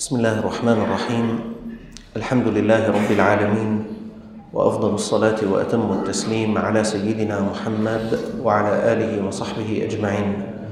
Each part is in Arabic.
بسم الله الرحمن الرحيم. الحمد لله رب العالمين، وأفضل الصلاة وأتم التسليم على سيدنا محمد وعلى آله وصحبه أجمعين.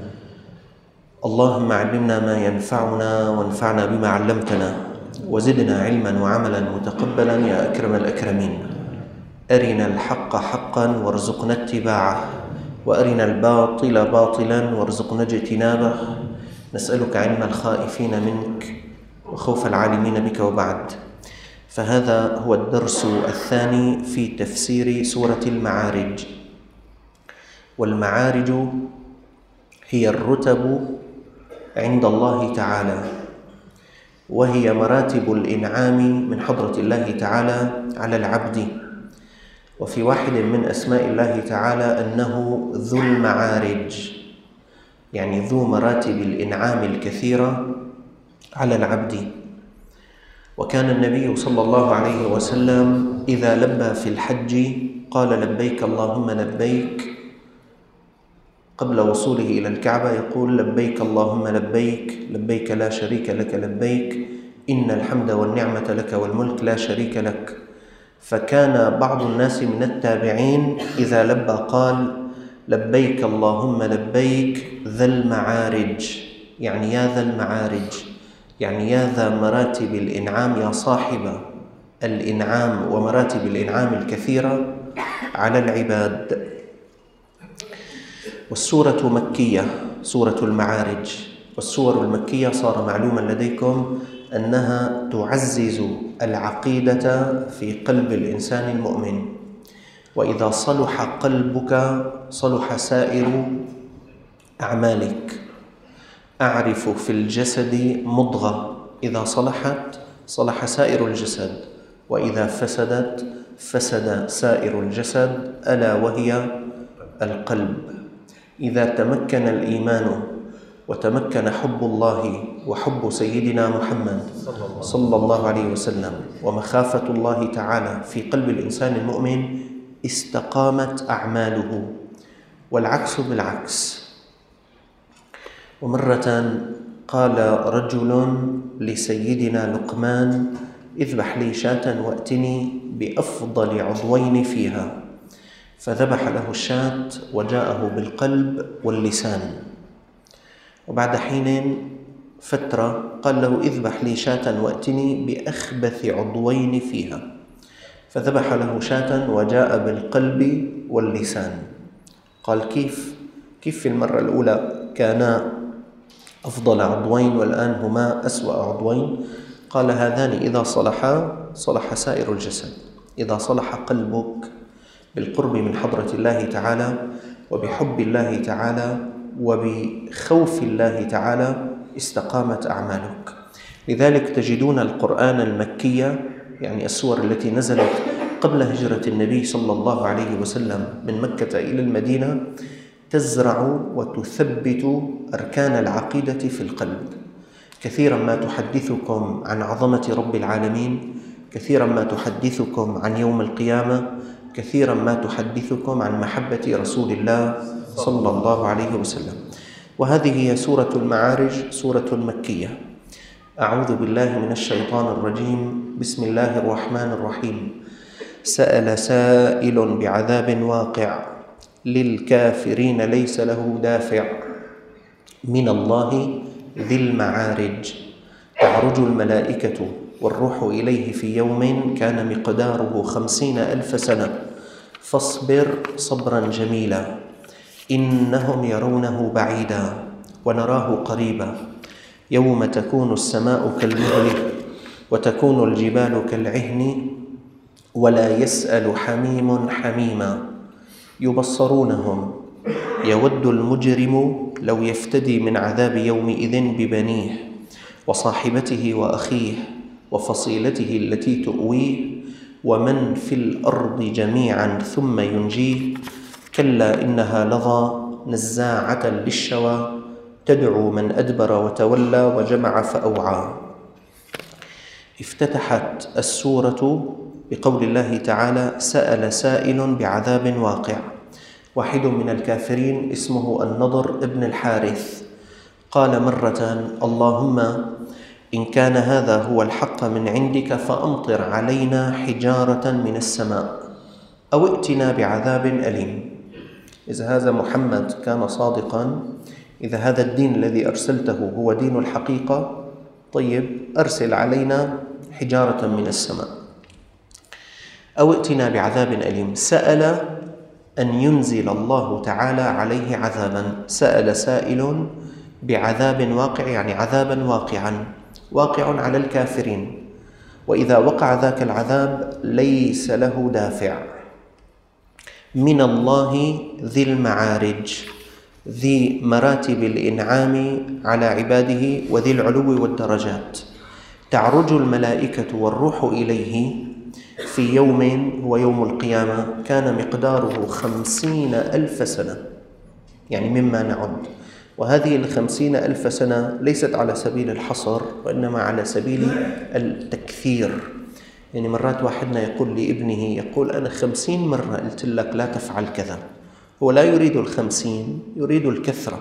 اللهم علمنا ما ينفعنا وانفعنا بما علمتنا، وزدنا علما وعملا متقبلا يا أكرم الأكرمين. أرنا الحق حقا وارزقنا اتباعه، وأرنا الباطل باطلا وارزقنا اجتنابه. نسألك علم الخائفين منك وخوف العالمين بك. وبعد، فهذا هو الدرس الثاني في تفسير سورة المعارج. والمعارج هي الرتب عند الله تعالى، وهي مراتب الإنعام من حضرة الله تعالى على العبد. وفي واحد من أسماء الله تعالى أنه ذو المعارج، يعني ذو مراتب الإنعام الكثيرة على العبد. وكان النبي صلى الله عليه وسلم إذا لبى في الحج قال لبيك اللهم لبيك، قبل وصوله إلى الكعبة يقول لبيك اللهم لبيك، لبيك لا شريك لك لبيك، إن الحمد والنعمة لك والملك لا شريك لك. فكان بعض الناس من التابعين إذا لبى قال لبيك اللهم لبيك ذا المعارج، يعني يا ذا المعارج، يعني يا ذا مراتب الإنعام، يا صاحب الإنعام ومراتب الإنعام الكثيرة على العباد. والسورة مكية، سورة المعارج. والسور المكية صار معلوما لديكم أنها تعزز العقيدة في قلب الإنسان المؤمن. وإذا صلح قلبك صلح سائر أعمالك. أعرف في الجسد مضغة إذا صلحت صلح سائر الجسد، وإذا فسدت فسد سائر الجسد، ألا وهي القلب. إذا تمكن الإيمان وتمكن حب الله وحب سيدنا محمد صلى الله عليه وسلم ومخافة الله تعالى في قلب الإنسان المؤمن استقامت أعماله، والعكس بالعكس. ومرة قال رجل لسيدنا لقمان اذبح لي شاة وأتني بأفضل عضوين فيها، فذبح له الشاة وجاءه بالقلب واللسان. وبعد حين فترة قال له اذبح لي شاة وأتني بأخبث عضوين فيها، فذبح له شاة وجاء بالقلب واللسان. قال كيف في المرة الأولى كانا أفضل عضوين والآن هما أسوأ عضوين؟ قال هذان إذا صلحا صلح سائر الجسد. إذا صلح قلبك بالقرب من حضرة الله تعالى وبحب الله تعالى وبخوف الله تعالى استقامت أعمالك. لذلك تجدون القرآن المكية، يعني السور التي نزلت قبل هجرة النبي صلى الله عليه وسلم من مكة إلى المدينة، تزرع وتثبت أركان العقيدة في القلب. كثيرا ما تحدثكم عن عظمة رب العالمين، كثيرا ما تحدثكم عن يوم القيامة، كثيرا ما تحدثكم عن محبة رسول الله صلى الله عليه وسلم. وهذه هي سورة المعارج، سورة مكية. أعوذ بالله من الشيطان الرجيم. بسم الله الرحمن الرحيم. سأل سائل بعذاب واقع للكافرين ليس له دافع من الله ذي المعارج. تعرج الملائكة والروح إليه في يوم كان مقداره 50,000 سنة فاصبر صبرا جميلا إنهم يرونه بعيدا ونراه قريبا يوم تكون السماء كالمهل وتكون الجبال كالعهن ولا يسأل حميم حميما يبصرونهم يود المجرم لو يفتدي من عذاب يومئذ ببنيه وصاحبته وأخيه وفصيلته التي تؤويه ومن في الأرض جميعا ثم ينجيه كلا إنها لظى نزاعة للشوى تدعو من أدبر وتولى وجمع فأوعى. افتتحت السورة بقول الله تعالى سأل سائل بعذاب واقع. واحد من الكافرين اسمه النضر ابن الحارث قال مرة اللهم إن كان هذا هو الحق من عندك فأمطر علينا حجارة من السماء أو ائتنا بعذاب أليم. إذا هذا محمد كان صادقاً، إذا هذا الدين الذي أرسلته هو دين الحقيقة، طيب أرسل علينا حجارة من السماء أو ائتنا بعذاب أليم. سأل أن ينزل الله تعالى عليه عذاباً، سأل سائل بعذاب واقع، يعني عذاباً واقع على الكافرين، وإذا وقع ذاك العذاب ليس له دافع، من الله ذي المعارج، ذي مراتب الإنعام على عباده وذي العلو والدرجات. تعرج الملائكة والروح إليه في يوم هو يوم القيامة كان مقداره 50,000 سنة، يعني مما نعد. وهذه 50,000 سنة ليست على سبيل الحصر، وإنما على سبيل التكثير. يعني مرات واحدنا يقول لابنه، يقول أنا 50 مرة قلت لك لا تفعل كذا. هو لا يريد 50، يريد الكثرة.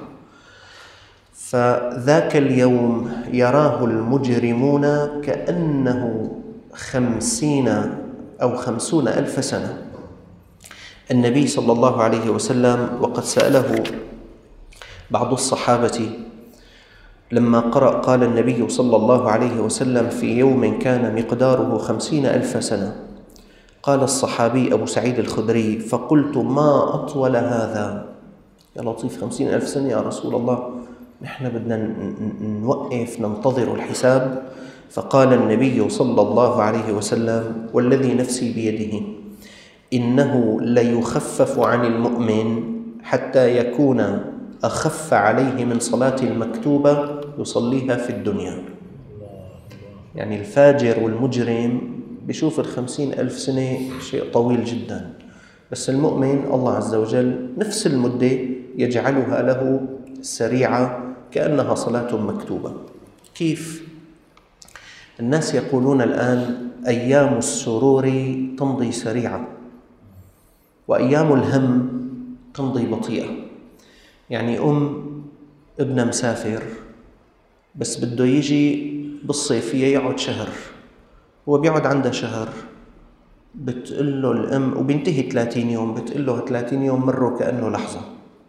فذاك اليوم يراه المجرمون كأنه 50 أو 50,000 سنة. النبي صلى الله عليه وسلم، وقد سأله بعض الصحابة لما قرأ، قال النبي صلى الله عليه وسلم في يوم كان مقداره 50,000 سنة، قال الصحابي أبو سعيد الخدري فقلت ما أطول هذا يا لطيف، 50,000 سنة يا رسول الله، نحن بدنا نوقف ننتظر الحساب. فقال النبي صلى الله عليه وسلم والذي نفسي بيده إنه ليخفف عن المؤمن حتى يكون أخف عليه من صلاة المكتوبة يصليها في الدنيا. يعني الفاجر والمجرم بيشوف 50,000 سنة شيء طويل جدا، بس المؤمن الله عز وجل نفس المدة يجعلها له سريعة كأنها صلاة مكتوبة. كيف؟ الناس يقولون الآن أيام السرور تمضي سريعة وأيام الهم تمضي بطيئة. يعني ابنها مسافر بس بده يجي بالصيفية يقعد شهر، هو بيقعد عنده شهر، بتقول له الأم وبينتهي 30 يوم، بتقول له 30 يوم مروا كأنه لحظة،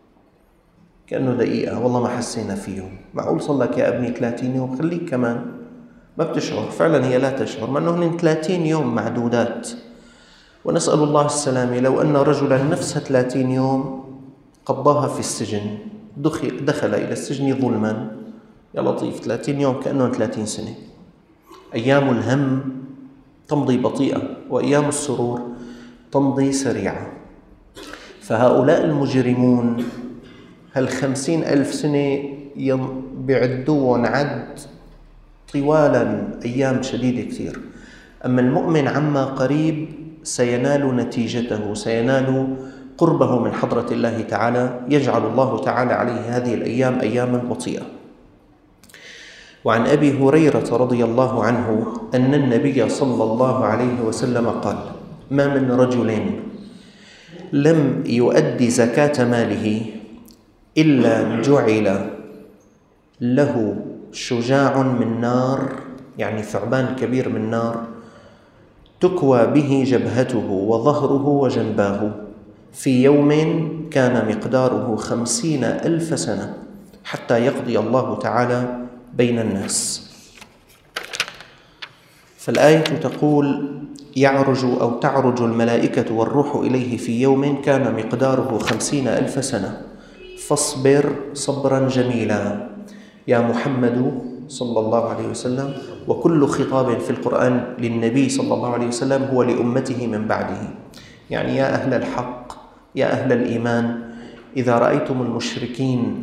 كأنه دقيقة، والله ما حسينا فيهم. معقول صار لك يا ابني 30 يوم؟ خليك كمان. ما بتشعر، فعلا هي لا تشعر، مع أنه هن 30 يوم معدودات. ونسأل الله السلامة. لو أن رجلا نفسها 30 يوم قضاها في السجن، دخل إلى السجن ظلما، يا لطيف 30 يوم كأنه 30 سنة. أيام الهم تمضي بطيئة وأيام السرور تمضي سريعة. فهؤلاء المجرمون 50,000 سنة بيعدون عد طوالا أيام شديدة كثير. أما المؤمن عما قريب سينال نتيجته، سينال قربه من حضرة الله تعالى، يجعل الله تعالى عليه هذه الأيام أياما بطيئة. وعن أبي هريرة رضي الله عنه أن النبي صلى الله عليه وسلم قال ما من رجل لم يؤدي زكاة ماله إلا جعل له شجاع من نار، يعني ثعبان كبير من نار، تكوى به جبهته وظهره وجنباه في يوم كان مقداره 50,000 سنة حتى يقضي الله تعالى بين الناس. فالآية تقول يعرج أو تعرج الملائكة والروح إليه في يوم كان مقداره 50,000 سنة فاصبر صبرا جميلا يا محمد صلى الله عليه وسلم. وكل خطاب في القرآن للنبي صلى الله عليه وسلم هو لأمته من بعده. يعني يا أهل الحق، يا أهل الإيمان، إذا رأيتم المشركين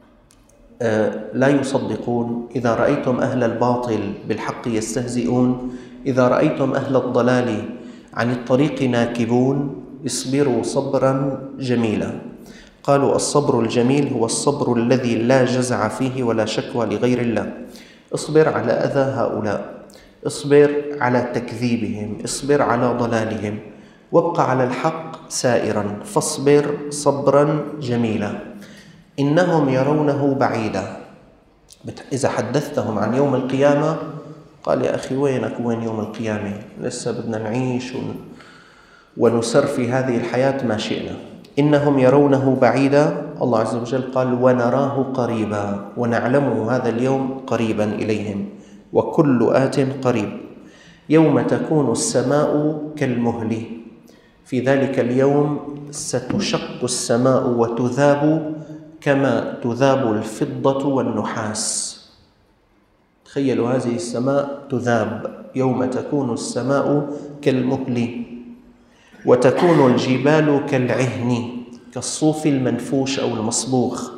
لا يصدقون، إذا رأيتم أهل الباطل بالحق يستهزئون، إذا رأيتم أهل الضلال عن الطريق ناكبون، اصبروا صبرا جميلا. قالوا الصبر الجميل هو الصبر الذي لا جزع فيه ولا شكوى لغير الله. اصبر على أذى هؤلاء، اصبر على تكذيبهم، اصبر على ضلالهم، وابقى على الحق سائرا، فاصبر صبرا جميلا. إنهم يرونه بعيدا، إذا حدثتهم عن يوم القيامة قال يا أخي وينك وين يوم القيامة؟ لسه بدنا نعيش ونسر في هذه الحياة ما شئنا. إنهم يرونه بعيدا، الله عز وجل قال ونراه قريبا، ونعلمه هذا اليوم قريبا إليهم، وكل آت قريب. يوم تكون السماء كالمهل، في ذلك اليوم ستشق السماء وتذاب كما تذاب الفضة والنحاس. تخيلوا هذه السماء تذاب يوم تكون السماء كالمهل، وتكون الجبال كالعهن، كالصوف المنفوش أو المصبوغ.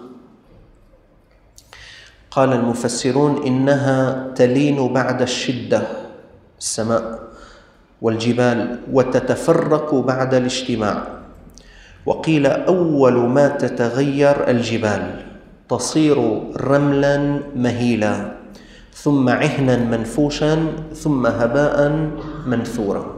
قال المفسرون إنها تلين بعد الشدة السماء والجبال، وتتفرق بعد الاجتماع. وقيل أول ما تتغير الجبال، تصير رملا مهيلا، ثم عهنا منفوشا، ثم هباء منثورا.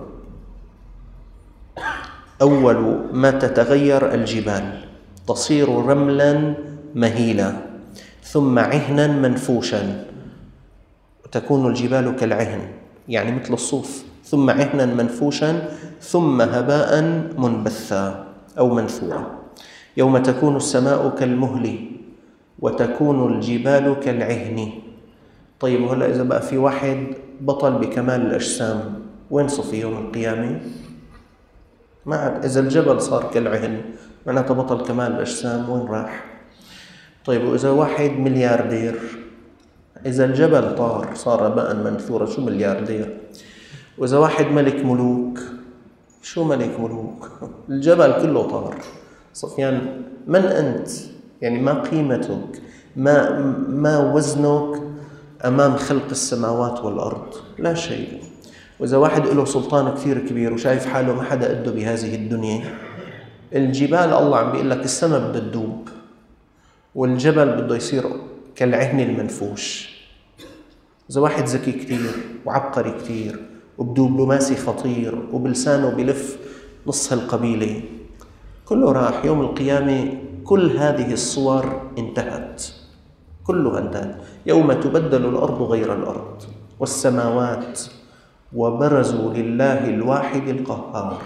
أول ما تتغير الجبال تصير رملا مهيلا، ثم عهنا منفوشا، وتكون الجبال كالعهن يعني مثل الصوف، ثم عهنا منفوشا، ثم هباء منبثا أو منثورا. يوم تكون السماء كالمهل وتكون الجبال كالعهن. طيب هلا إذا بقى في واحد بطل بكمال الأجسام، وين صفي يوم القيامة؟ ما عاد. إذا الجبل صار كالعهن معناته بطل كمال الأجسام، وين راح؟ طيب وإذا واحد ملياردير، إذا الجبل طار صار هباء منثورا، شو ملياردير؟ وإذا واحد ملك ملوك، شو ملك ملوك؟ الجبل كله طار. صفيان من أنت؟ يعني ما قيمتك؟ ما وزنك أمام خلق السماوات والأرض؟ لا شيء. وإذا واحد له سلطان كثير كبير وشايف حاله ما حدا قده بهذه الدنيا، الجبال الله عم بيقول لك السماء بدها تدوب، والجبل بده يصير كالعهن المنفوش. إذا واحد ذكي كثير وعبقري كثير وبدبلوماسي خطير وبلسانه بلف نص القبيلة، كله راح. يوم القيامة كل هذه الصور انتهت، كلها انتهت. يوم تبدل الأرض غير الأرض والسماوات، وبرزوا لله الواحد القهار.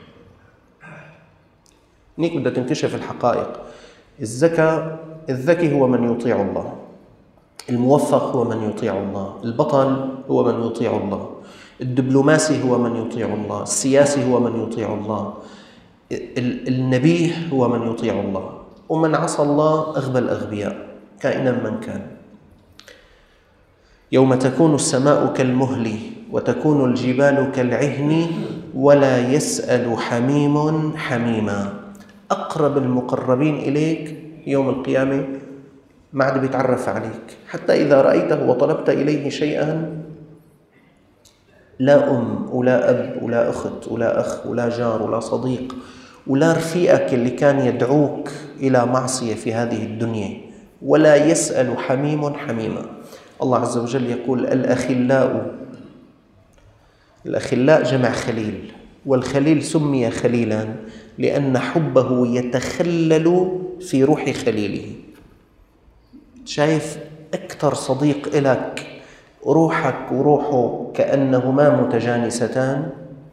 هنيك بدها تنكشف الحقائق. الذكي هو من يطيع الله، الموفق هو من يطيع الله، البطل هو من يطيع الله، الدبلوماسي هو من يطيع الله، السياسي هو من يطيع الله، النبيه هو من يطيع الله، ومن عصى الله أغبى الأغبياء كائنا من كان. يوم تكون السماء كالمهل وتكون الجبال كالعهن ولا يسأل حميم حميما. أقرب المقربين إليك يوم القيامة ما عاد بيتعرف عليك، حتى إذا رأيته وطلبت إليه شيئا، لا أم ولا أب ولا أخت ولا أخ ولا جار ولا صديق ولا رفيقك اللي كان يدعوك إلى معصية في هذه الدنيا، ولا يسأل حميم حميما. الله عز وجل يقول الأخلاء جمع خليل، والخليل سمي خليلا لأن حبه يتخلل في روح خليله. شايف أكثر صديق إلك روحك وروحه كأنهما متجانستان.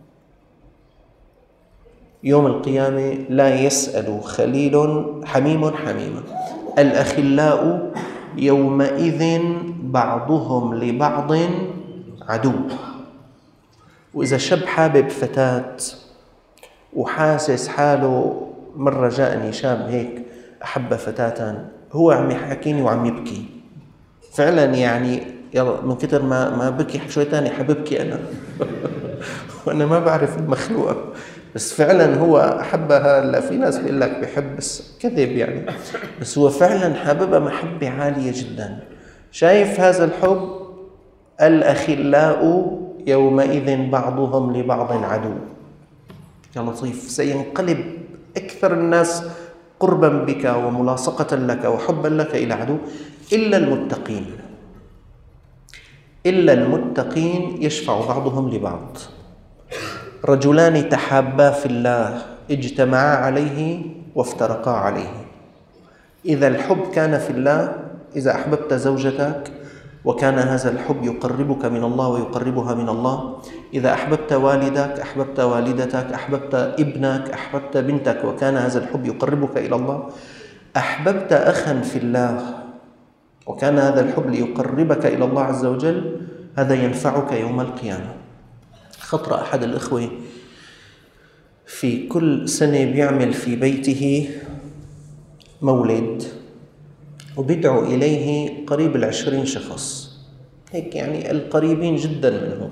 يوم القيامة لا يسأل خليل حميم حميما. الأخلاء يومئذ بعضهم لبعض عدو. وإذا شاب حابب فتاة وحاسس حاله، مرة جاءني شاب هيك أحب فتاة، هو عم يحكيني وعم يبكي فعلا، يعني يلا من كتر ما بكي شوي تاني حببكي أنا وأنا ما بعرف المخلوقة، بس فعلا هو أحبها. لا في ناس بيقول لك بحب بس كذب يعني، بس هو فعلا حببها محبة عالية جدا. شايف هذا الحب؟ الأخلاء يومئذ بعضهم لبعض عدو. يا لطيف، سينقلب أكثر الناس قربا بك وملاصقة لك وحبا لك إلى عدو، إلا المتقين. إلا المتقين يشفع بعضهم لبعض. رجلان تحابا في الله اجتمعا عليه وافترقا عليه. إذا الحب كان في الله إذا أحببت زوجتك وكان هذا الحب يقربك من الله ويقربها من الله، إذا أحببت والدك، أحببت والدتك، أحببت ابنك، أحببت بنتك وكان هذا الحب يقربك إلى الله، أحببت أخا في الله وكان هذا الحب ليقربك إلى الله عز وجل، هذا ينفعك يوم القيامة. خطر أحد الإخوة في كل سنة بيعمل في بيته مولد وبيدعو إليه قريب 20 شخص، هيك يعني القريبين جدا منه.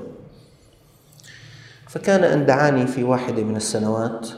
فكان أن دعاني في واحدة من السنوات،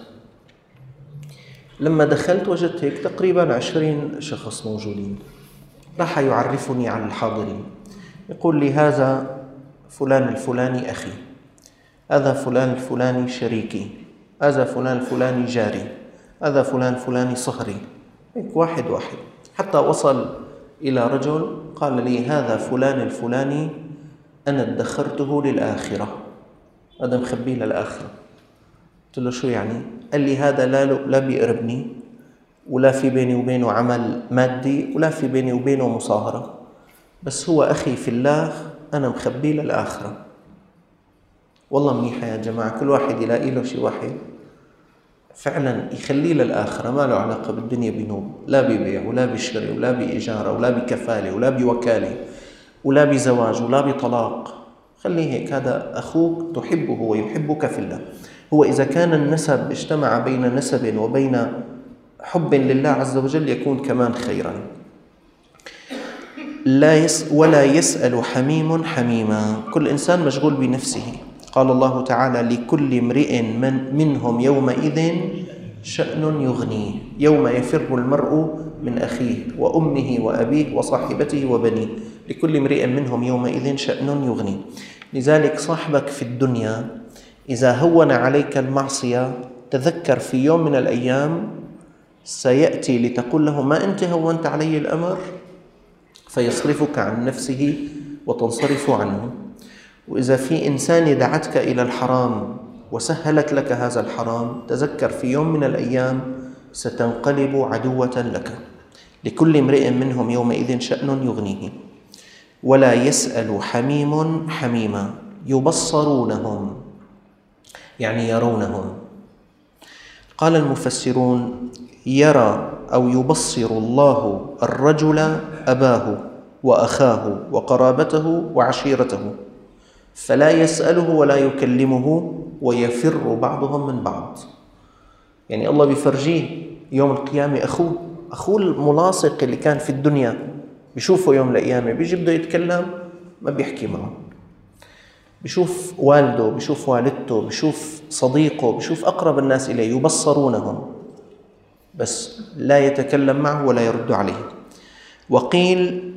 لما دخلت وجدت هيك تقريبا 20 شخص موجودين. راح يعرفني على الحاضرين، يقول لي هذا فلان الفلاني أخي، هذا فلان الفلاني شريكي، هذا فلان الفلاني جاري، هذا فلان الفلاني صهري، هيك واحد واحد، حتى وصل إلى رجل قال لي هذا فلان الفلاني أنا ادخرته للآخرة، هذا مخبيه للآخرة. قلت له شو يعني؟ قال لي هذا لا بيقربني ولا في بيني وبينه عمل مادي ولا في بيني وبينه مصاهرة، بس هو أخي في الله أنا مخبيه للآخرة. والله منيحة يا جماعة، كل واحد يلاقي له شي واحد فعلا يخليه للآخرة، ما له علاقة بالدنيا بنوب، لا ببيع ولا بشراء ولا بإجارة ولا بكفالة ولا بوكالة ولا بزواج ولا بطلاق. خليه هيك، هذا أخوك تحبه ويحبك في الله. هو إذا كان النسب اجتمع بين نسب وبين حب لله عز وجل يكون كمان خيرا. ولا يسأل حميم حميما، كل إنسان مشغول بنفسه. قال الله تعالى لكل امرئ منهم يومئذ شأن يغنيه، يوم يفر المرء من أخيه وأمه وأبيه وصاحبته وبنيه، لكل امرئ منهم يومئذ شأن يغنيه. لذلك صاحبك في الدنيا إذا هون عليك المعصية تذكر في يوم من الأيام سيأتي لتقول له ما أنت هونت علي الأمر، فيصرفك عن نفسه وتنصرف عنه. وإذا في إنسان دعتك إلى الحرام وسهلت لك هذا الحرام تذكر في يوم من الأيام ستنقلب عدوة لك. لكل امرئ منهم يومئذ شأن يغنيه. ولا يسأل حميم حميما، يبصرونهم يعني يرونهم. قال المفسرون يرى أو يبصر الله الرجل أباه وأخاه وقرابته وعشيرته، فلا يسأله ولا يكلمه ويفر بعضهم من بعض. يعني الله بيفرجيه يوم القيامة أخوه الملاصق اللي كان في الدنيا، بيشوفه يوم القيامة بيجي بده يتكلم ما بيحكي معه، بيشوف والده، بيشوف والدته، بيشوف صديقه، بيشوف أقرب الناس إليه، يبصرونهم بس لا يتكلم معه ولا يرد عليه. وقيل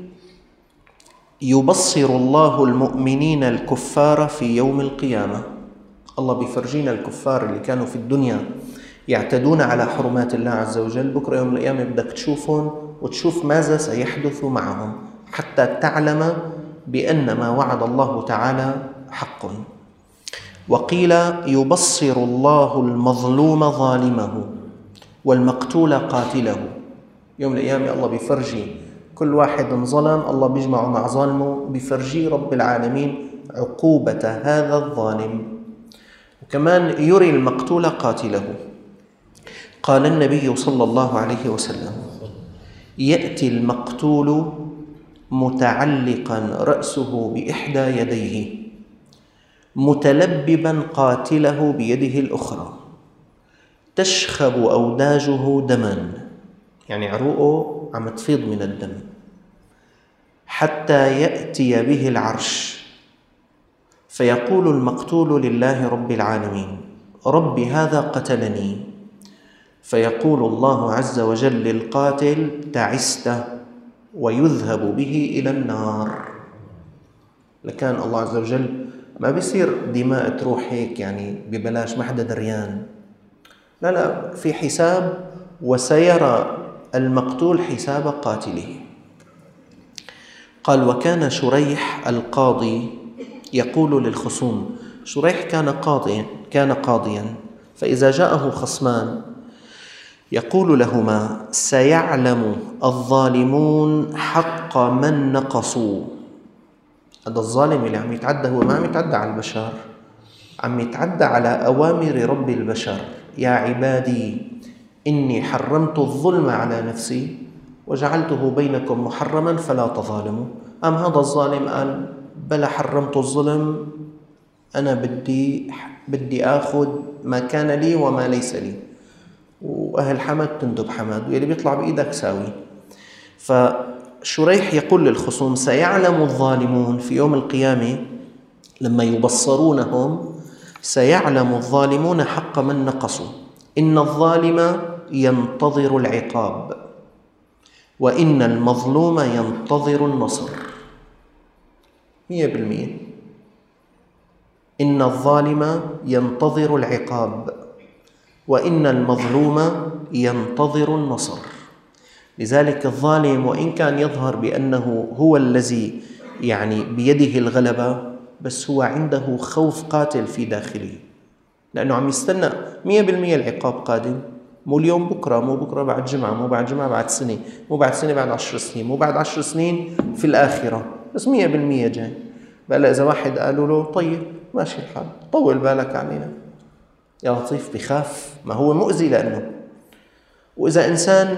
يبصر الله المؤمنين الكفار في يوم القيامة، الله بيفرجينا الكفار اللي كانوا في الدنيا يعتدون على حرمات الله عز وجل، بكرة يوم القيامة بدك تشوفهم وتشوف ماذا سيحدث معهم حتى تعلم بأن ما وعد الله تعالى حق. وقيل يبصر الله المظلوم ظالمه والمقتول قاتله، يوم القيامة الله بيفرجي كل واحد ظلم، الله بيجمعه مع ظالمه، بيفرجي رب العالمين عقوبة هذا الظالم. وكمان يري المقتول قاتله. قال النبي صلى الله عليه وسلم يأتي المقتول متعلقا رأسه بإحدى يديه متلببا قاتله بيده الأخرى، تشخب أوداجه دما، يعني عروقه عم تفيض من الدم، حتى يأتي به العرش، فيقول المقتول لله رب العالمين رب هذا قتلني، فيقول الله عز وجل للقاتل تعست، ويذهب به إلى النار. لكان الله عز وجل ما بيصير دماء تروح هيك يعني ببلاش ما حدا دريان، لا في حساب، وسيرى المقتول حساب قاتله. قال وكان شريح القاضي يقول للخصوم، شريح كان قاضيا، فإذا جاءه خصمان يقول لهما: سيعلم الظالمون حق من نقصوا. هذا الظالم اللي عم يتعدى هو ما عم يتعدى على البشر، عم يتعدى على أوامر رب البشر. يا عبادي إني حرمت الظلم على نفسي وجعلته بينكم محرما فلا تظالموا. هذا الظالم قال: بلا حرمت الظلم، أنا بدي آخذ ما كان لي وما ليس لي، وأهل حمد تندب حمد، واللي بيطلع بإيدك ساوي. فشريح يقول للخصوم: سيعلم الظالمون في يوم القيامة لما يبصرونهم، سيعلم الظالمون حق من نقصوا. إن الظالم ينتظر العقاب، وإن المظلوم ينتظر النصر. 100%. إن الظالم ينتظر العقاب، وإن المظلوم ينتظر النصر. لذلك الظالم وإن كان يظهر بأنه هو الذي بيده الغلبة، بس هو عنده خوف قاتل في داخله، لأنه عم يستنى 100% العقاب قادم. مو اليوم، بكرة، مو بكرة بعد جمعة، مو بعد جمعة بعد سنة، مو بعد سنة بعد 10 سنين، مو بعد 10 سنين في الآخرة، بس 100% جاي. بقى إذا واحد قالوا له: طيب ماشي الحال، طول بالك علينا، يا لطيف، بخاف، ما هو مؤذي لأنه. وإذا إنسان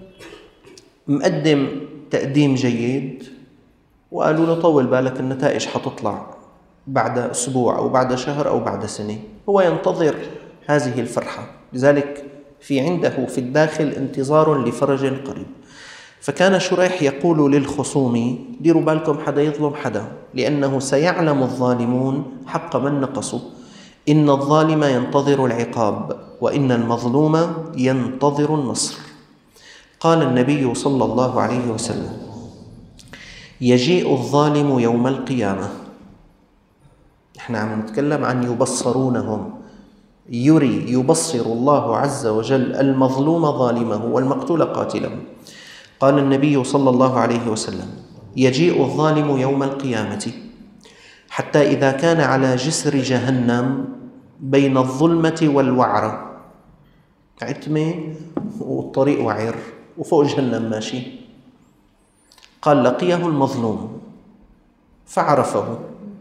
مقدم تقديم جيد وقالوا له: طول بالك، النتائج حتطلع بعد أسبوع أو بعد شهر أو بعد سنة، هو ينتظر هذه الفرحة. لذلك في عنده في الداخل انتظار لفرج قريب. فكان شريح يقول للخصوم: ديروا بالكم حدا يظلم حدا، لأنه سيعلم الظالمون حق من نقصوا. إن الظالم ينتظر العقاب، وإن المظلوم ينتظر النصر. قال النبي صلى الله عليه وسلم: يجيء الظالم يوم القيامة. نحن عم نتكلم عن يبصرونهم، يبصر الله عز وجل المظلوم ظالمه والمقتول قاتله. قال النبي صلى الله عليه وسلم: يجيء الظالم يوم القيامة حتى إذا كان على جسر جهنم بين الظلمة والوعرة، عتمة والطريق وعر وفوق جهنم ماشي. قال: لقيه المظلوم فعرفه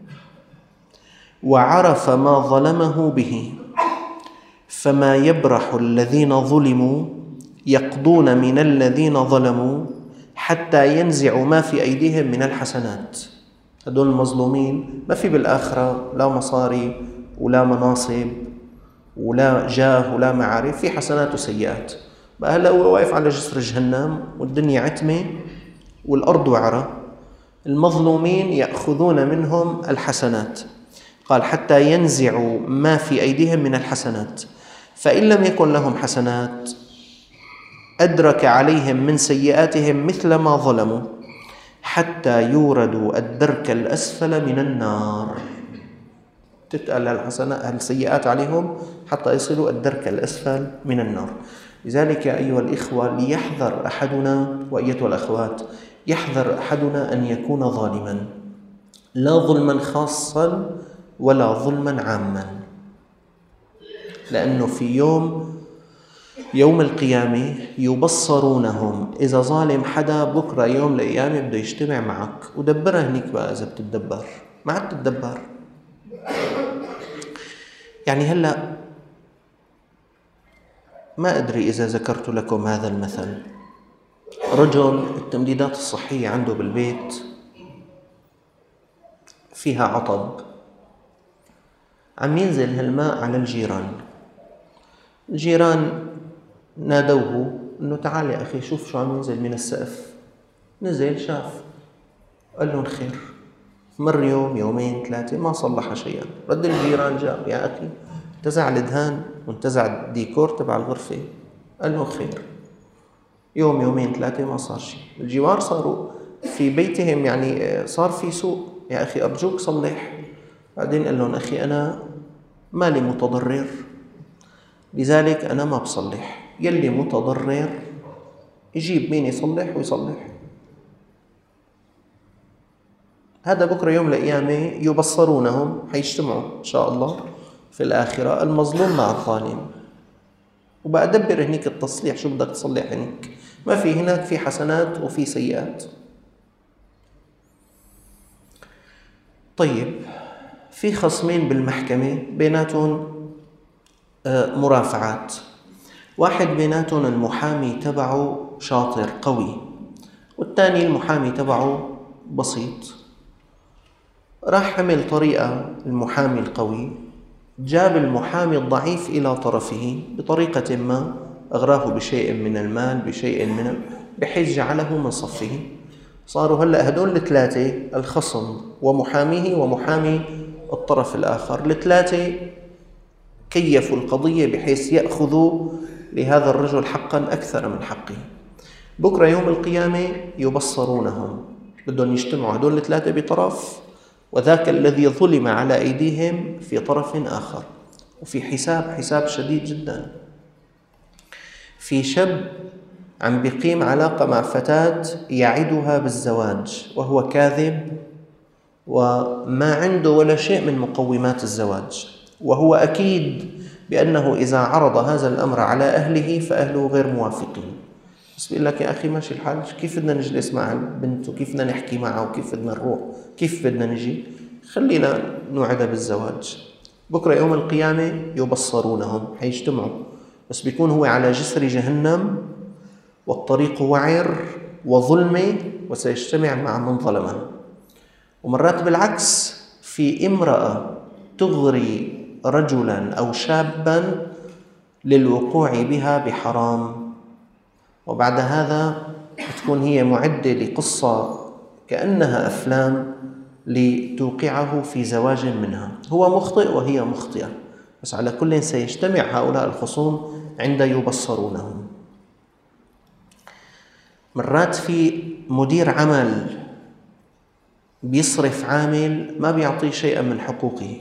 وعرف ما ظلمه به، فما يبرح الذين ظلموا يقضون من الذين ظلموا حتى ينزعوا ما في أيديهم من الحسنات. هدول المظلومين ما في بالآخرة لا مصاري ولا مناصب ولا جاه ولا معارف، في حسنات وسيئات. بقى هلأ هو واقف على جسر جهنم والدنيا عتمة والأرض وعرة، المظلومين يأخذون منهم الحسنات. قال: حتى ينزعوا ما في أيديهم من الحسنات، فإن لم يكن لهم حسنات أدرك عليهم من سيئاتهم مثل ما ظلموا حتى يوردوا الدرك الأسفل من النار. تتقل السيئات عليهم حتى يصلوا الدرك الأسفل من النار. لذلك يا أيها الإخوة، ليحذر أحدنا، وأيتها الأخوات، يحذر أحدنا أن يكون ظالما، لا ظلما خاصا ولا ظلما عاما، لأنه في يوم القيامة يبصرونهم. إذا ظالم حدا بكرة يوم القيامة بده يجتمع معك ودبرها هنيك بقى. إذا بتتدبر ما عاد تتدبر. هلأ ما أدري إذا ذكرت لكم هذا المثل. رجل التمديدات الصحية عنده بالبيت فيها عطب، عم ينزل هالماء على الجيران نادوه إنه: تعال يا أخي شوف شو عم ينزل من السقف. نزل شاف، قال لهم: خير. مر يوم، يومين، 3، ما صلح شيئا. رد الجيران جاء: يا أخي انتزع الدهان وانتزع الديكور تبع الغرفة. قال له: خير. يوم، يومين، 3، ما صار شيء. الجوار صاروا في بيتهم صار في سوء. يا أخي أرجوك صلح. بعدين قال لهم: أخي أنا مالي متضرر، لذلك أنا ما بصلح. يلي متضرر يجيب مين يصلح ويصلح. هذا بكرة يوم القيامة يبصرونهم، حيجتمعوا إن شاء الله في الآخرة، المظلوم مع الظالم. وبأدبر هنيك التصليح، شو بدك تصلح هنيك؟ ما في هناك، في حسنات وفي سيئات. طيب، في خصمين بالمحكمة بيناتهم مرافعات. واحد بيناتهم المحامي تبعه شاطر قوي، والثاني المحامي تبعه بسيط. راح عمل طريقة المحامي القوي، جاب المحامي الضعيف إلى طرفه بطريقة ما، أغراه بشيء من المال، بشيء من بحيث جعله من صفه. صاروا هلأ هدول الثلاثة، الخصم ومحاميه ومحامي الطرف الآخر، الثلاثة كيفوا القضية بحيث يأخذوا لهذا الرجل حقا أكثر من حقه. بكرة يوم القيامة يبصرونهم، بدهم يجتمعوا هدول الثلاثة بطرف، وذاك الذي ظلم على أيديهم في طرف آخر، وفي حساب شديد جدا. في شاب عم بيقيم علاقة مع فتاة يعدها بالزواج وهو كاذب، وما عنده ولا شيء من مقومات الزواج، وهو أكيد بأنه إذا عرض هذا الأمر على أهله فأهله غير موافقين. بس بيقول لك يا أخي ماشي الحال، كيف بدنا نجلس مع البنت، وكيف بدنا نحكي معها، وكيف بدنا نروح، كيف بدنا نجي، خلينا نوعدها بالزواج. بكرة يوم القيامة يبصرونهم، حيجتمعوا، بس بيكون هو على جسر جهنم، والطريق وعر وظلمة، وسيجتمع مع من ظلمه. ومرات بالعكس، في امرأة تغري رجلا أو شابا للوقوع بها بحرام، وبعد هذا تكون هي معدة لقصة كأنها أفلام لتوقعه في زواج منها. هو مخطئ وهي مخطئة، بس على كل سيجتمع هؤلاء الخصوم عند يبصرونهم. مرات في مدير عمل بيصرف عامل ما بيعطيه شيئا من حقوقه،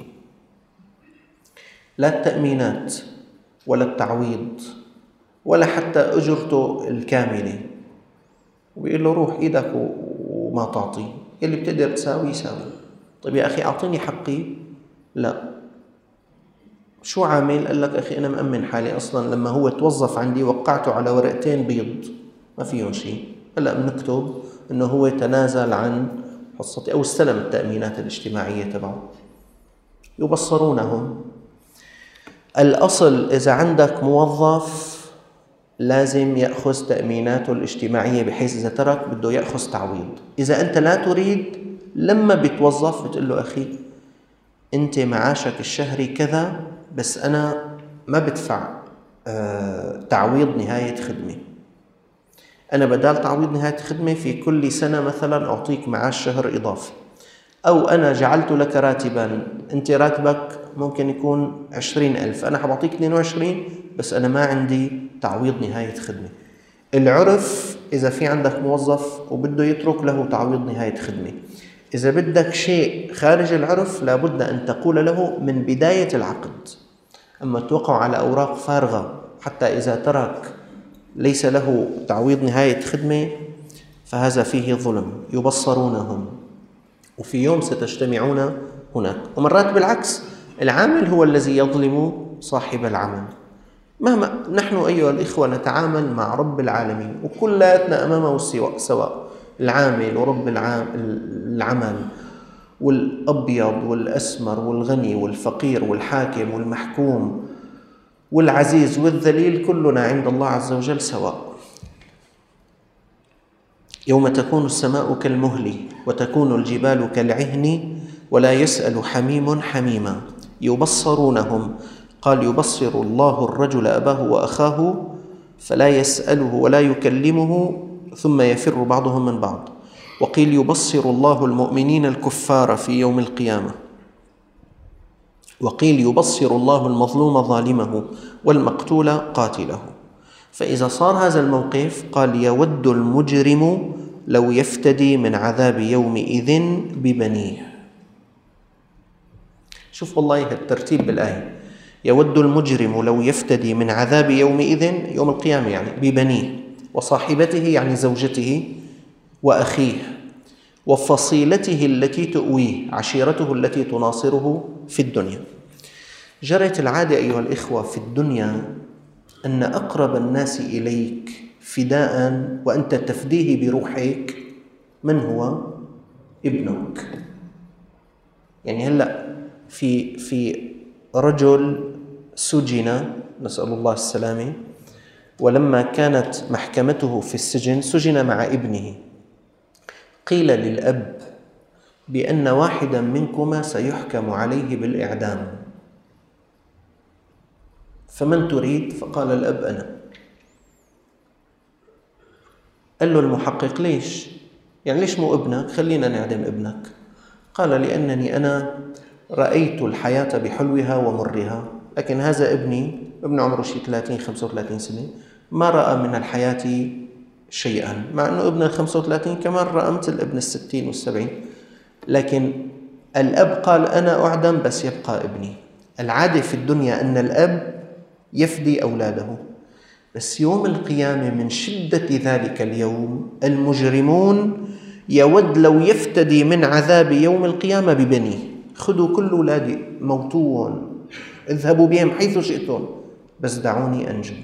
لا التأمينات ولا التعويض ولا حتى أجرته الكاملة، وبيقول له روح إيدك وما تعطي، اللي بتقدر تساوي ساوي. طيب يا أخي أعطيني حقي. لا. شو عامل؟ قال لك أخي أنا مأمن حالي أصلا، لما هو توظف عندي وقعته على ورقتين بيض ما فيهم شيء، هلأ بنكتب أنه هو تنازل عن حصتي أو استلم التأمينات الاجتماعية تبعه. يبصرونهم. الأصل إذا عندك موظف لازم يأخذ تأميناته الاجتماعية، بحيث إذا ترك بده يأخذ تعويض. إذا أنت لا تريد، لما بتوظف بتقول له أخي أنت معاشك الشهري كذا، بس أنا ما بدفع تعويض نهاية خدمة، أنا بدال تعويض نهاية خدمة في كل سنة مثلا أعطيك معاش شهر إضافي، أو أنا جعلت لك راتبا، أنت راتبك ممكن يكون 20,000، أنا حبعطيك 22، بس أنا ما عندي تعويض نهاية خدمة. العرف إذا في عندك موظف وبده يترك له تعويض نهاية خدمة، إذا بدك شيء خارج العرف لابد أن تقول له من بداية العقد. أما توقع على أوراق فارغة حتى إذا ترك ليس له تعويض نهاية خدمة، فهذا فيه ظلم. يبصرونهم، وفي يوم ستجتمعون هناك. ومرات بالعكس، العامل هو الذي يظلم صاحب العمل. مهما نحن أيها الإخوة نتعامل مع رب العالمين، وكلاتنا أمامه سواء، العامل ورب العمل، والأبيض والأسمر والغني والفقير والحاكم والمحكوم والعزيز والذليل، كلنا عند الله عز وجل سواء. يوم تكون السماء كالمهل وتكون الجبال كالعهن ولا يسأل حميم حميما. يبصرونهم، قال يبصر الله الرجل أباه وأخاه فلا يسأله ولا يكلمه ثم يفر بعضهم من بعض. وقيل يبصر الله المؤمنين الكفار في يوم القيامة. وقيل يبصر الله المظلوم ظالمه والمقتول قاتله. فإذا صار هذا الموقف قال يود المجرم لو يفتدي من عذاب يومئذ ببنيه. شوف والله الترتيب بالآية، يود المجرم لو يفتدي من عذاب يومئذ، يوم القيامة يعني، ببنيه وصاحبته يعني زوجته وأخيه وفصيلته التي تؤويه، عشيرته التي تناصره في الدنيا. جرت العادة أيها الإخوة في الدنيا أن أقرب الناس إليك فداء وأنت تفديه بروحك من هو؟ ابنك. يعني هلأ في رجل سجن، نسأل الله السلامة، ولما كانت محكمته في السجن سجن مع ابنه، قيل للأب بأن واحدا منكما سيحكم عليه بالإعدام، فمن تريد؟ فقال الأب أنا. قال له المحقق ليش؟ يعني ليش مو ابنك؟ خلينا نعدم ابنك. قال لأنني أنا رأيت الحياة بحلوها ومرها، لكن هذا ابن عمره شي 30-35 سنة ما رأى من الحياة شيئا، مع أنه ابن 35 كمان رأى مثل ابن 60 و70. لكن الأب قال أنا أعدم بس يبقى ابني. العادة في الدنيا أن الأب يفدي أولاده، بس يوم القيامة من شدة ذلك اليوم المجرمون يود لو يفتدي من عذاب يوم القيامة ببنيه. خذوا كل أولادي موتوهم، اذهبوا بهم حيث شئتم، بس دعوني أنجو.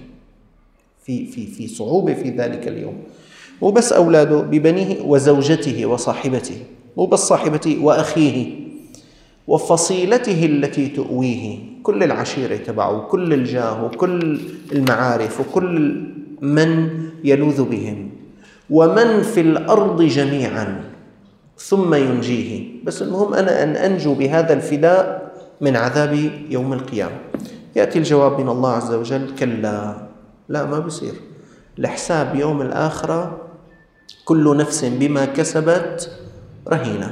في صعوبة في ذلك اليوم. مو بس أولاده، ببنيه وزوجته وصاحبته، مو بس صاحبته وأخيه وفصيلته التي تؤويه، كل العشيرة تبعه، كل الجاه وكل المعارف وكل من يلوذ بهم، ومن في الأرض جميعا ثم ينجيه. بس المهم أنا أن أنجو بهذا الفداء من عذاب يوم القيامة. يأتي الجواب من الله عز وجل: كلا، لا، ما بصير. الحساب يوم الآخرة كل نفس بما كسبت رهينة،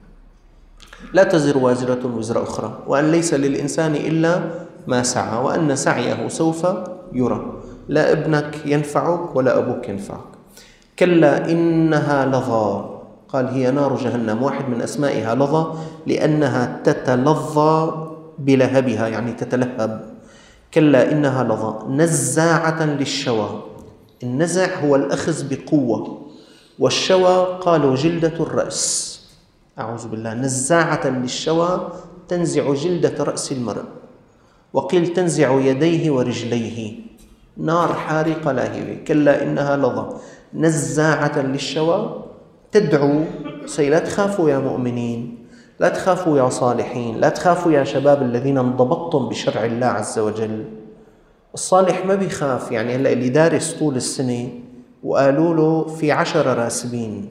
لا تزر وازرة وزر أخرى، وأن ليس للإنسان إلا ما سعى، وأن سعيه سوف يرى. لا ابنك ينفعك ولا أبوك ينفعك. كلا إنها لظى، قال هي نار جهنم، واحد من أسمائها لظى لأنها تتلظى بلهبها، يعني تتلهب. كلا إنها لظى نزاعة للشوى. النزع هو الأخذ بقوة، والشوى قالوا جلدة الرأس، أعوذ بالله. نزاعة للشوى تنزع جلدة رأس المرء، وقيل تنزع يديه ورجليه، نار حارقة لاهبة. كلا إنها لظى نزاعة للشوى تدعو. لا تخافوا يا مؤمنين، لا تخافوا يا صالحين، لا تخافوا يا شباب الذين انضبطتم بشرع الله عز وجل. الصالح ما بيخاف. يعني هلأ اللي دارس طول السنة وقالوا له في 10 راسبين،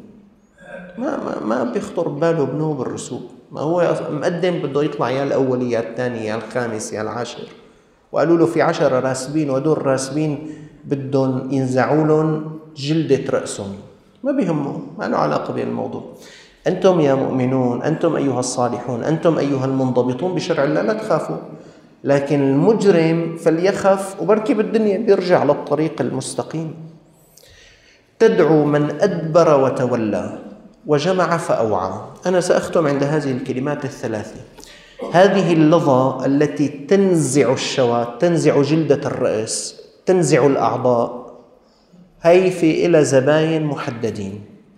ما بيخطر بباله بنوب الرسوب، ما هو مقدم بده يطلع يا الأول يا الثاني يا الخامس يا العاشر، وقالوا له في 10 راسبين، ودول راسبين بدهم ينزعوا لهم جلدة رأسهم، ما بيهمهم، ما له علاقة بالموضوع. أنتم يا مؤمنون، أنتم أيها الصالحون، أنتم أيها المنضبطون بشرع الله لا تخافوا. لكن المجرم فليخف وبركي بالدنيا بيرجع للطريق المستقيم. تدعو من أدبر وتولى وجمع فأوعى. أنا سأختم عند هذه الكلمات الثلاثة. هذه اللظى التي تنزع الشوى، تنزع جلدة الرأس، تنزع الأعضاء، هي في إلى زباين محددين،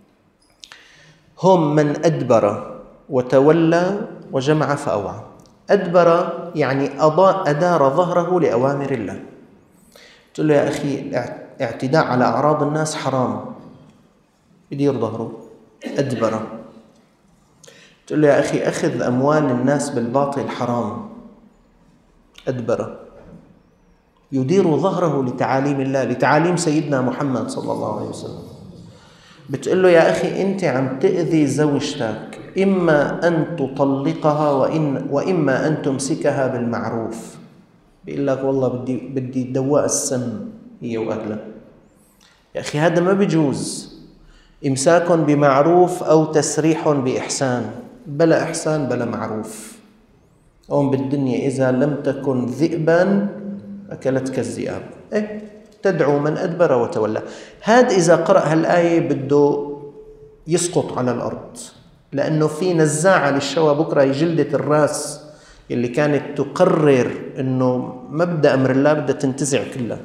هم من أدبر وتولى وجمع فأوعى. أدبر يعني أدار ظهره لأوامر الله. تقول له يا أخي الاعتداء على أعراض الناس حرام، يدير ظهره، أدبر. تقول له يا أخي أخذ أموال الناس بالباطل حرام، أدبر. يدير ظهره لتعاليم الله، لتعاليم سيدنا محمد صلى الله عليه وسلم. بتقول له يا أخي أنت عم تأذي زوجتك، إما أن تطلقها وإما أن تمسكها بالمعروف. بيقول لك والله بدي دواء السم هي وأهلها. يا أخي هذا ما بيجوز. إمساك بمعروف أو تسريح بإحسان، بلا إحسان بلا معروف. هون بالدنيا إذا لم تكن ذئبا أكلتك الذئاب. تدعو من أدبر وتولى. هذا إذا قرأ هالآية بده يسقط على الأرض، لأنه في نزاعة للشوى بكرة جلدة الرأس اللي كانت تقرر أنه مبدأ أمر الله بدها تنتزع كلها.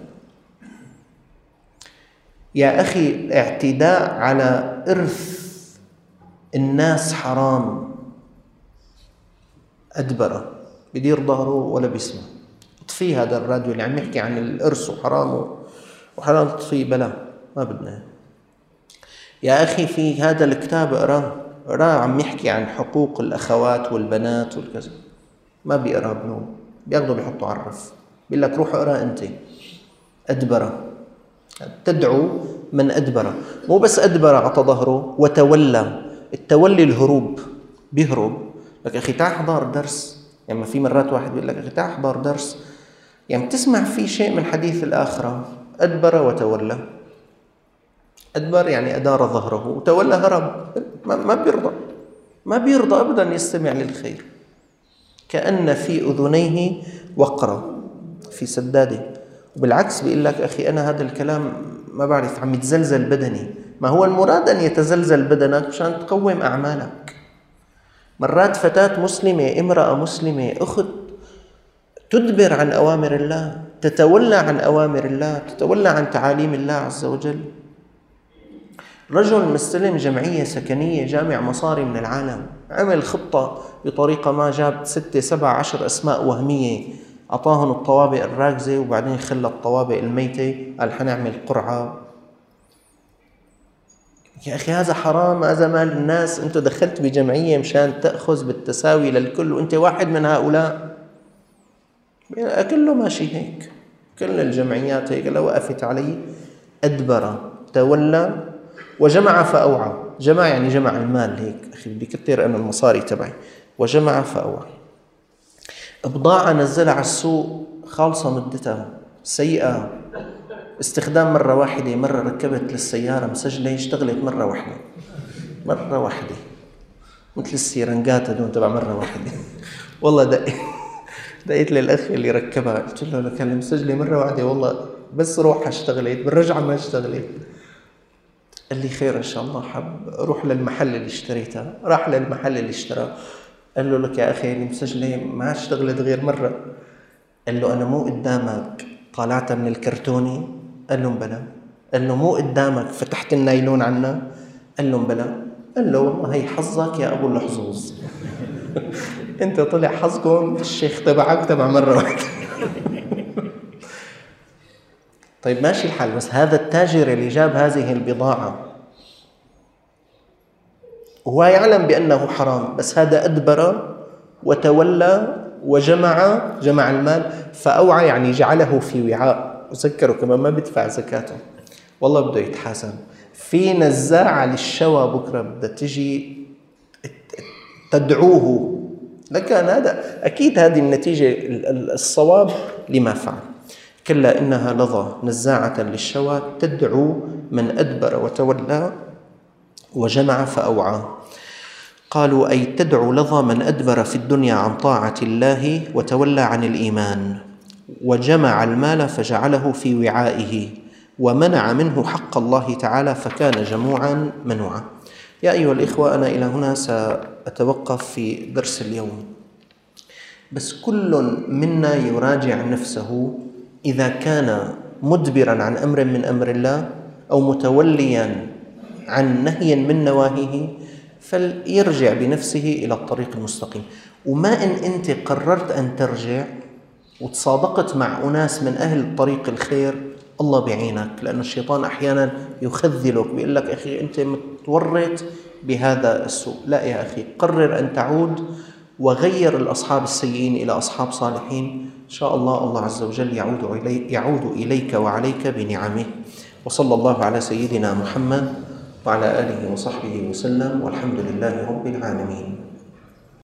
يا أخي الاعتداء على إرث الناس حرام. أدبر، بدير ظهره ولا بيسمع. اطفيه هذا الراديو اللي عم يحكي عن الإرث وحرام تطفيه، بلا ما بدنا. يا أخي في هذا الكتاب اقراه عم يحكي عن حقوق الأخوات والبنات والكذا، ما بيقرأ بنوم، بياخده بيحطه على الرف، بيقول لك روح اقرأ أنت. أدبر، تدعو من أدبر، مو بس أدبر عطى ظهره وتولى. التولي الهروب، بيهرب. لك أخي تعال احضر درس، يعني في مرات واحد بيقول لك أخي تعال احضر درس، يعني تسمع فيه شيء من حديث الآخرة. أدبر وتولى. أدبر يعني أدار ظهره، وتولى هرب، ما بيرضى أبدا يستمع للخير، كأن في أذنيه وقرة، في سدادة. وبالعكس بيقول لك أخي أنا هذا الكلام ما بعرف، عم يتزلزل بدني. ما هو المراد أن يتزلزل بدنك مشان تقوم أعمالك. مرات فتاة مسلمة، امرأة مسلمة، أخت تدبر عن أوامر الله، تتولى عن أوامر الله، تتولى عن تعاليم الله عز وجل. رجل مستلم جمعية سكنية، جامع مصاري من العالم، عمل خطة بطريقة ما، جاب 6 7 10 أسماء وهمية، أعطاهم الطوابق الراكزة وبعدين خلى الطوابق الميتة، قال حنعمل قرعة. يا أخي هذا حرام، هذا مال الناس، أنت دخلت بجمعية مشان تأخذ بالتساوي للكل وأنت واحد من هؤلاء. كله ماشي هيك، كل الجمعيات هيك. لو وقفت علي أدبر تولى وجمع فأوعى. جمع يعني جمع المال، هيك أخي بدي كتير أنا المصاري تبعي. وجمع فأوعى. بضاعة نزلها على السوق خالصة مدتها، سيئة، استخدام مرة واحدة. مرة ركبت للسيارة مسجلة، اشتغلت مرة واحدة، مثل السيرنجات هدول تبع مرة واحدة. والله دقيت للأخ اللي ركبها، قلت له لك المسجلة مرة واحدة والله، بس روحها اشتغلت، بالرجعة ما اشتغلت. قال لي خير إن شاء الله، حب روح للمحل اللي اشتريتها. راح للمحل اللي اشتراه، قال له لك يا أخي المسجلة ما اشتغلت غير مرة. قال له أنا مو قدامك طالعتها من الكرتوني؟ قال له بلا. قال له مو قدامك فتحت النايلون عنا؟ قال له بلا. قال له والله هي حظك يا أبو الحظوظ. أنت طلع حظكم الشيخ تبعك تبع مرة واحدة. طيب ماشي الحال، بس هذا التاجر اللي جاب هذه البضاعة وهو يعلم بأنه حرام، بس هذا أدبر وتولى وجمع المال فأوعى، يعني جعله في وعاء. وذكروا كمان ما بدفع زكاته، والله بده يتحاسب. في نزاعة للشوى بكرة بدها تجي تدعوه، لكن هذا أكيد هذه النتيجة الصواب لما فعل. كلا إنها لظى نزاعة للشوى تدعو من أدبر وتولى وجمع فأوعى. قالوا أي تدعو لظى من أدبر في الدنيا عن طاعة الله وتولى عن الإيمان، وجمع المال فجعله في وعائه، ومنع منه حق الله تعالى فكان جموعا منوعا. يا أيها الإخوة، أنا إلى هنا سأتوقف في درس اليوم، بس كل منا يراجع نفسه. إذا كان مدبرا عن أمر من أمر الله أو متوليا عن نهي من نواهيه، فليرجع بنفسه إلى الطريق المستقيم. وما إن أنت قررت أن ترجع وتصادقت مع أناس من أهل طريق الخير، الله بيعينك، لأن الشيطان أحيانا يخذلك، بيقول لك أخي أنت متورط بهذا السوء. لا يا أخي، قرر أن تعود وغير الأصحاب السيئين إلى أصحاب صالحين. إن شاء الله الله عز وجل يعود إليك وعليك بنعمه. وصلى الله على سيدنا محمد وعلى آله وصحبه وسلم، والحمد لله رب العالمين.